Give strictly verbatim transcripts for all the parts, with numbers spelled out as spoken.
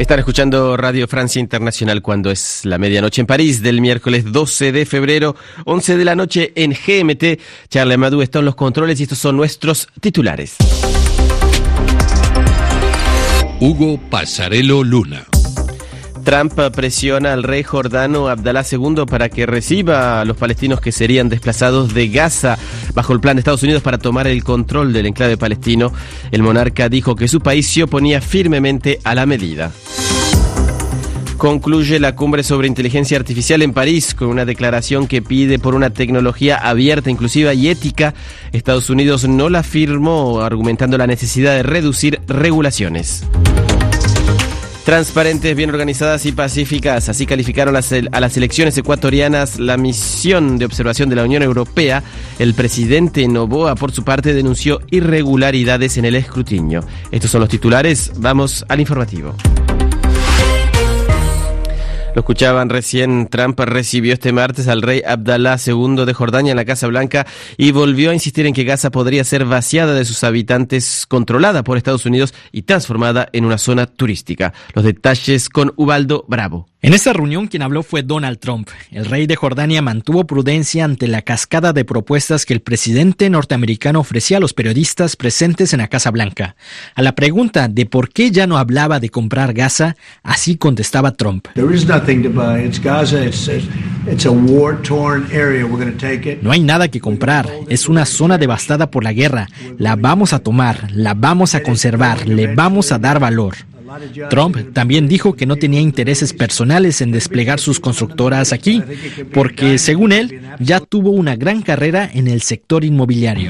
Están escuchando Radio Francia Internacional cuando es la medianoche en París del miércoles doce de febrero, once de la noche en G M T. Charles Amadou está en los controles y estos son nuestros titulares. Hugo Pasarello Luna. Trump presiona al rey jordano Abdalá segundo para que reciba a los palestinos que serían desplazados de Gaza bajo el plan de Estados Unidos para tomar el control del enclave palestino. El monarca dijo que su país se oponía firmemente a la medida. Concluye la cumbre sobre inteligencia artificial en París con una declaración que pide por una tecnología abierta, inclusiva y ética. Estados Unidos no la firmó, argumentando la necesidad de reducir regulaciones. Transparentes, bien organizadas y pacíficas. Así calificaron las, a las elecciones ecuatorianas la misión de observación de la Unión Europea. El presidente Noboa, por su parte, denunció irregularidades en el escrutinio. Estos son los titulares. Vamos al informativo. Lo escuchaban recién, Trump recibió este martes al rey Abdalá segundo de Jordania en la Casa Blanca y volvió a insistir en que Gaza podría ser vaciada de sus habitantes, controlada por Estados Unidos y transformada en una zona turística. Los detalles con Ubaldo Bravo. En esta reunión quien habló fue Donald Trump. El rey de Jordania mantuvo prudencia ante la cascada de propuestas que el presidente norteamericano ofrecía a los periodistas presentes en la Casa Blanca. A la pregunta de por qué ya no hablaba de comprar Gaza, así contestaba Trump. No hay nada que comprar, es una zona devastada por la guerra. La vamos a tomar, la vamos a conservar, le vamos a dar valor. Trump también dijo que no tenía intereses personales en desplegar sus constructoras aquí, porque, según él, ya tuvo una gran carrera en el sector inmobiliario.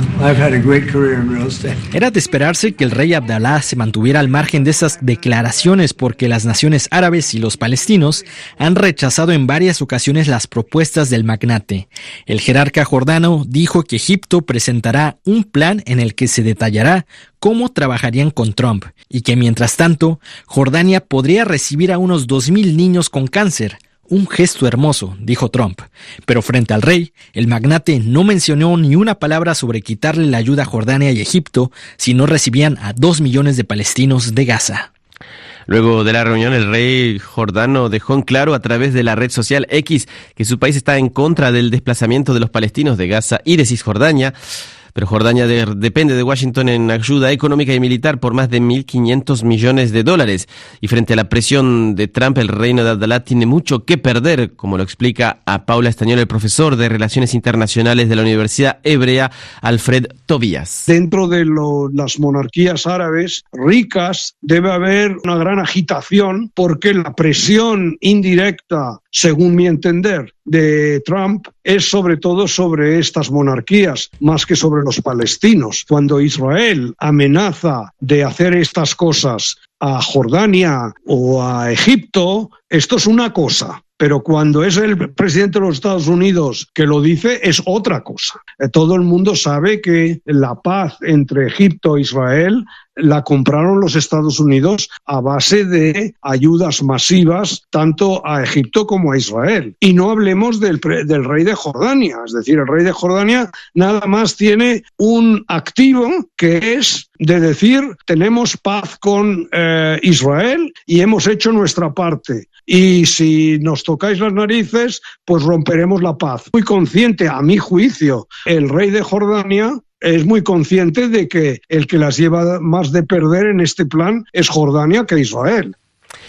Era de esperarse que el rey Abdalá se mantuviera al margen de esas declaraciones, porque las naciones árabes y los palestinos han rechazado en varias ocasiones las propuestas del magnate. El jerarca jordano dijo que Egipto presentará un plan en el que se detallará cómo trabajarían con Trump y que, mientras tanto, Jordania podría recibir a unos dos mil niños con cáncer. Un gesto hermoso, dijo Trump. Pero frente al rey, el magnate no mencionó ni una palabra sobre quitarle la ayuda a Jordania y Egipto si no recibían a dos millones de palestinos de Gaza. Luego de la reunión, el rey jordano dejó en claro a través de la red social X que su país está en contra del desplazamiento de los palestinos de Gaza y de Cisjordania. Pero Jordania de, depende de Washington en ayuda económica y militar por más de mil quinientos millones de dólares. Y frente a la presión de Trump, el reino de Abdalá tiene mucho que perder, como lo explica a Paula Estañol, el profesor de Relaciones Internacionales de la Universidad Hebrea, Alfred Tobías. Dentro de lo, las monarquías árabes ricas debe haber una gran agitación porque la presión indirecta, según mi entender, de Trump es sobre todo sobre estas monarquías, más que sobre los palestinos. Cuando Israel amenaza de hacer estas cosas a Jordania o a Egipto, esto es una cosa. Pero cuando es el presidente de los Estados Unidos que lo dice, es otra cosa. Todo el mundo sabe que la paz entre Egipto e Israel la compraron los Estados Unidos a base de ayudas masivas tanto a Egipto como a Israel. Y no hablemos del, del rey de Jordania. Es decir, el rey de Jordania nada más tiene un activo que es de decir tenemos paz con eh, Israel y hemos hecho nuestra parte. Y si nos tocáis las narices, pues romperemos la paz. Muy consciente, a mi juicio, el rey de Jordania es muy consciente de que el que las lleva más de perder en este plan es Jordania que Israel.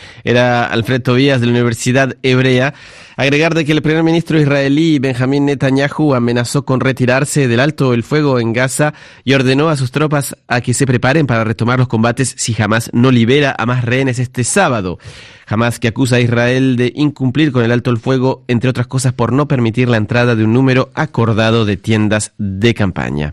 Era Alfred Tobías de la Universidad Hebrea. Agregar de que el primer ministro israelí Benjamín Netanyahu amenazó con retirarse del alto el fuego en Gaza y ordenó a sus tropas a que se preparen para retomar los combates si Hamás no libera a más rehenes este sábado. Hamás, que acusa a Israel de incumplir con el alto el fuego, entre otras cosas por no permitir la entrada de un número acordado de tiendas de campaña.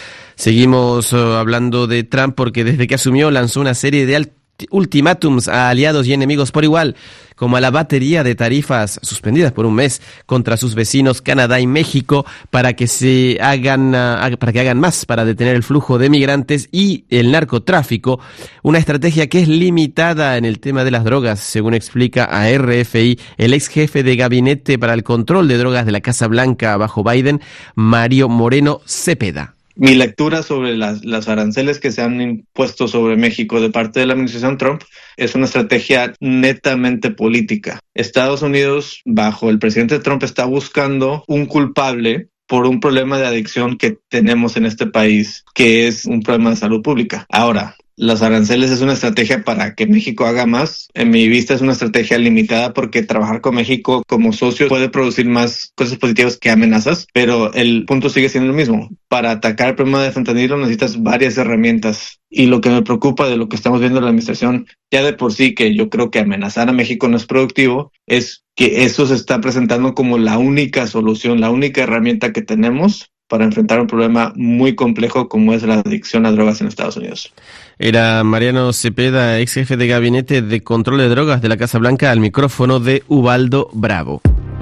Seguimos uh, hablando de Trump porque desde que asumió lanzó una serie de altos ultimátums a aliados y enemigos por igual, como a la batería de tarifas suspendidas por un mes contra sus vecinos Canadá y México para que se hagan uh, para que hagan más para detener el flujo de migrantes y el narcotráfico, una estrategia que es limitada en el tema de las drogas, según explica a R F I el ex jefe de gabinete para el control de drogas de la Casa Blanca bajo Biden, Mario Moreno Cepeda. Mi lectura sobre las, las aranceles que se han impuesto sobre México de parte de la administración Trump es una estrategia netamente política. Estados Unidos, bajo el presidente Trump, está buscando un culpable por un problema de adicción que tenemos en este país, que es un problema de salud pública. Ahora, los aranceles es una estrategia para que México haga más. En mi vista es una estrategia limitada porque trabajar con México como socio puede producir más cosas positivas que amenazas, pero el punto sigue siendo el mismo. Para atacar el problema de fentanilo necesitas varias herramientas, y lo que me preocupa de lo que estamos viendo en la administración, ya de por sí que yo creo que amenazar a México no es productivo, es que eso se está presentando como la única solución, la única herramienta que tenemos para enfrentar un problema muy complejo como es la adicción a drogas en Estados Unidos. Era Mariano Cepeda, ex jefe de gabinete de control de drogas de la Casa Blanca, al micrófono de Ubaldo Bravo.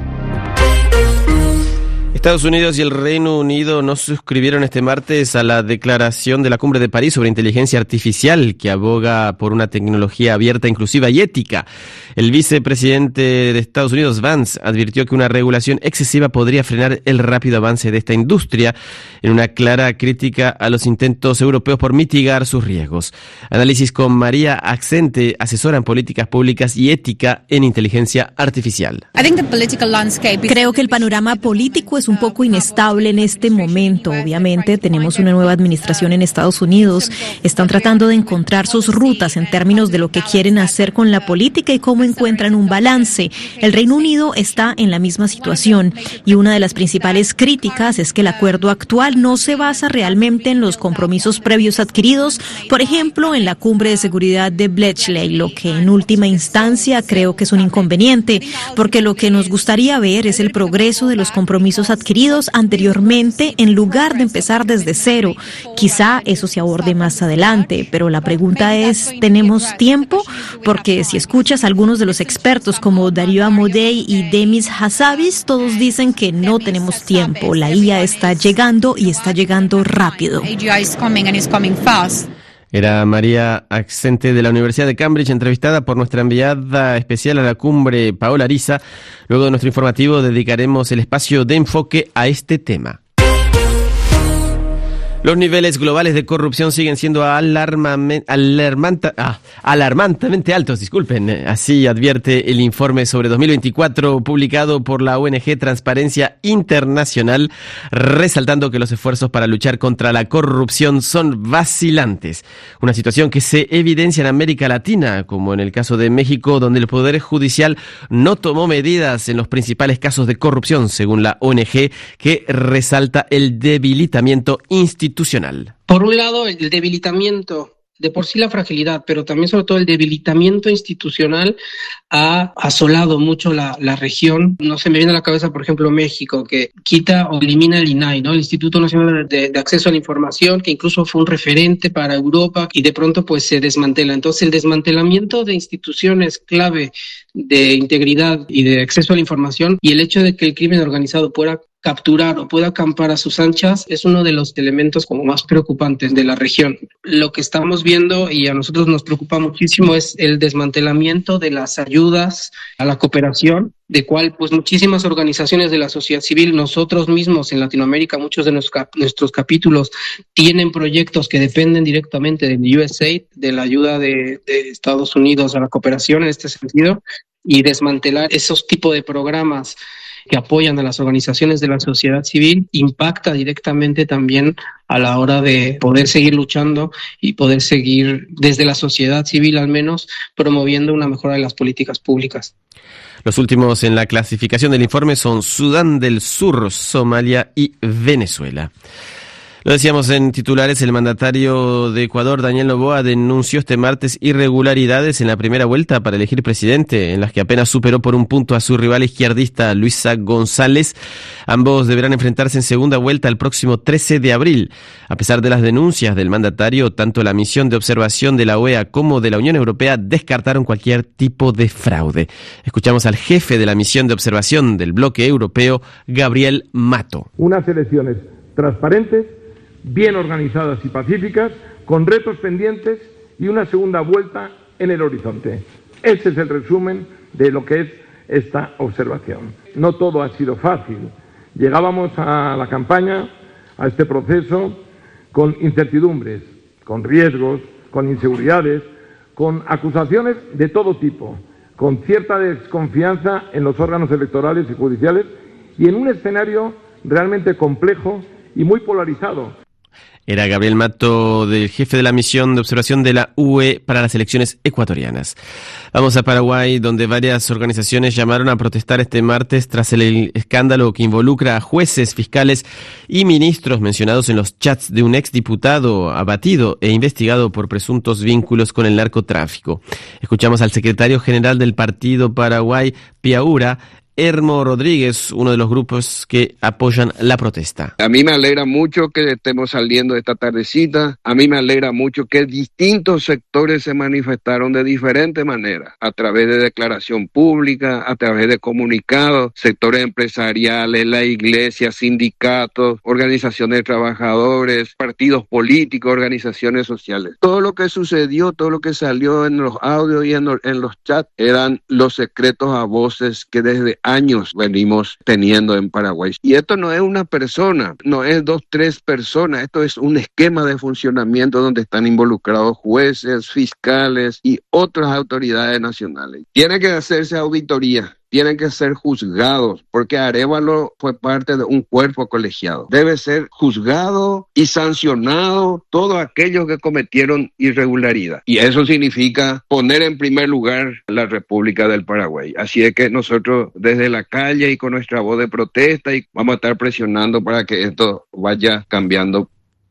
Estados Unidos y el Reino Unido no suscribieron este martes a la declaración de la Cumbre de París sobre inteligencia artificial que aboga por una tecnología abierta, inclusiva y ética. El vicepresidente de Estados Unidos, Vance, advirtió que una regulación excesiva podría frenar el rápido avance de esta industria, en una clara crítica a los intentos europeos por mitigar sus riesgos. Análisis con María Accente, asesora en políticas públicas y ética en inteligencia artificial. Creo que el panorama político es un poco inestable en este momento. Obviamente tenemos una nueva administración en Estados Unidos. Están tratando de encontrar sus rutas en términos de lo que quieren hacer con la política y cómo encuentran un balance. El Reino Unido está en la misma situación y una de las principales críticas es que el acuerdo actual no se basa realmente en los compromisos previos adquiridos, por ejemplo, en la cumbre de seguridad de Bletchley, lo que en última instancia creo que es un inconveniente, porque lo que nos gustaría ver es el progreso de los compromisos adquiridos anteriormente en lugar de empezar desde cero. Quizá eso se aborde más adelante, pero la pregunta es, ¿tenemos tiempo? Porque si escuchas a algunos de los expertos como Darío Amodei y Demis Hassabis, todos dicen que no tenemos tiempo. La I A está llegando y está llegando rápido. Era María Accente de la Universidad de Cambridge, entrevistada por nuestra enviada especial a la cumbre, Paola Ariza. Luego de nuestro informativo dedicaremos el espacio de enfoque a este tema. Los niveles globales de corrupción siguen siendo alarmame, alarmanta, ah, alarmantemente altos, disculpen. Así advierte el informe sobre dos mil veinticuatro publicado por la O N G Transparencia Internacional, resaltando que los esfuerzos para luchar contra la corrupción son vacilantes. Una situación que se evidencia en América Latina, como en el caso de México, donde el Poder Judicial no tomó medidas en los principales casos de corrupción, según la O N G, que resalta el debilitamiento institucional. Por un lado, el debilitamiento, de por sí la fragilidad, pero también sobre todo el debilitamiento institucional ha asolado mucho la, la región. No se me viene a la cabeza, por ejemplo, México, que quita o elimina el I N A I, ¿no? El Instituto Nacional de, de Acceso a la Información, que incluso fue un referente para Europa, y de pronto pues se desmantela. Entonces, el desmantelamiento de instituciones clave de integridad y de acceso a la información, y el hecho de que el crimen organizado pueda capturar o pueda acampar a sus anchas es uno de los elementos como más preocupantes de la región. Lo que estamos viendo y a nosotros nos preocupa muchísimo es el desmantelamiento de las ayudas a la cooperación, de cual pues muchísimas organizaciones de la sociedad civil, nosotros mismos en Latinoamérica, muchos de nuestros, cap- nuestros capítulos tienen proyectos que dependen directamente del U S A I D, de la ayuda de, de Estados Unidos a la cooperación en este sentido, y desmantelar esos tipos de programas que apoyan a las organizaciones de la sociedad civil impacta directamente también a la hora de poder seguir luchando y poder seguir desde la sociedad civil al menos promoviendo una mejora de las políticas públicas. Los últimos en la clasificación del informe son Sudán del Sur, Somalia y Venezuela. Lo decíamos en titulares, el mandatario de Ecuador, Daniel Noboa, denunció este martes irregularidades en la primera vuelta para elegir presidente, en las que apenas superó por un punto a su rival izquierdista, Luisa González. Ambos deberán enfrentarse en segunda vuelta el próximo trece de abril. A pesar de las denuncias del mandatario, tanto la misión de observación de la O E A como de la Unión Europea descartaron cualquier tipo de fraude. Escuchamos al jefe de la misión de observación del bloque europeo, Gabriel Mato. Unas elecciones transparentes, bien organizadas y pacíficas, con retos pendientes y una segunda vuelta en el horizonte. Ese es el resumen de lo que es esta observación. No todo ha sido fácil. Llegábamos a la campaña, a este proceso, con incertidumbres, con riesgos, con inseguridades, con acusaciones de todo tipo, con cierta desconfianza en los órganos electorales y judiciales y en un escenario realmente complejo y muy polarizado. Era Gabriel Mato, del jefe de la misión de observación de la U E para las elecciones ecuatorianas. Vamos a Paraguay, donde varias organizaciones llamaron a protestar este martes tras el escándalo que involucra a jueces, fiscales y ministros mencionados en los chats de un exdiputado abatido e investigado por presuntos vínculos con el narcotráfico. Escuchamos al secretario general del Partido Paraguay, Piaura, Hermo Rodríguez, uno de los grupos que apoyan la protesta. A mí me alegra mucho que estemos saliendo esta tardecita. A mí me alegra mucho que distintos sectores se manifestaron de diferente manera, a través de declaración pública, a través de comunicados, sectores empresariales, la iglesia, sindicatos, organizaciones de trabajadores, partidos políticos, organizaciones sociales. Todo lo que sucedió, todo lo que salió en los audios y en los, en los chats eran los secretos a voces que desde años venimos teniendo en Paraguay. Y esto no es una persona, no es dos, tres personas, esto es un esquema de funcionamiento donde están involucrados jueces, fiscales y otras autoridades nacionales. Tiene que hacerse auditoría. Tienen que ser juzgados, porque Arévalo fue parte de un cuerpo colegiado. Debe ser juzgado y sancionado todos aquellos que cometieron irregularidad. Y eso significa poner en primer lugar la República del Paraguay. Así es que nosotros desde la calle y con nuestra voz de protesta y vamos a estar presionando para que esto vaya cambiando.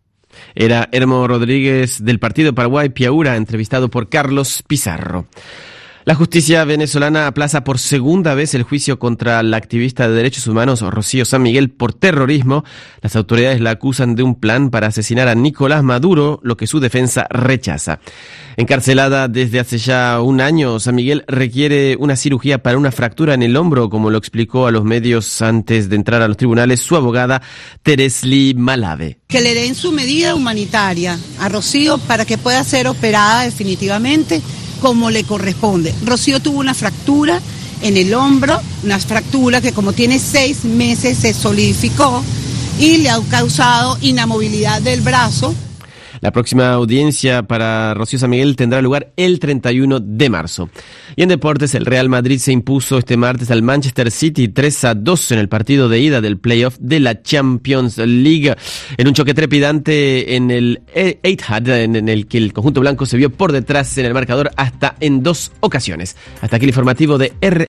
Era Hermo Rodríguez del Partido Paraguay Piaura, entrevistado por Carlos Pizarro. La justicia venezolana aplaza por segunda vez el juicio contra la activista de derechos humanos Rocío San Miguel por terrorismo. Las autoridades la acusan de un plan para asesinar a Nicolás Maduro, lo que su defensa rechaza. Encarcelada desde hace ya un año, San Miguel requiere una cirugía para una fractura en el hombro, como lo explicó a los medios antes de entrar a los tribunales su abogada Teresli Malave. Que le den su medida humanitaria a Rocío para que pueda ser operada definitivamente como le corresponde. Rocío tuvo una fractura en el hombro, una fractura que como tiene seis meses se solidificó y le ha causado inamovilidad del brazo. La próxima audiencia para Rocío San Miguel tendrá lugar el treinta y uno de marzo. Y en deportes, el Real Madrid se impuso este martes al Manchester City tres a dos en el partido de ida del playoff de la Champions League, en un choque trepidante en el Etihad, en el que el conjunto blanco se vio por detrás en el marcador hasta en dos ocasiones. Hasta aquí el informativo de R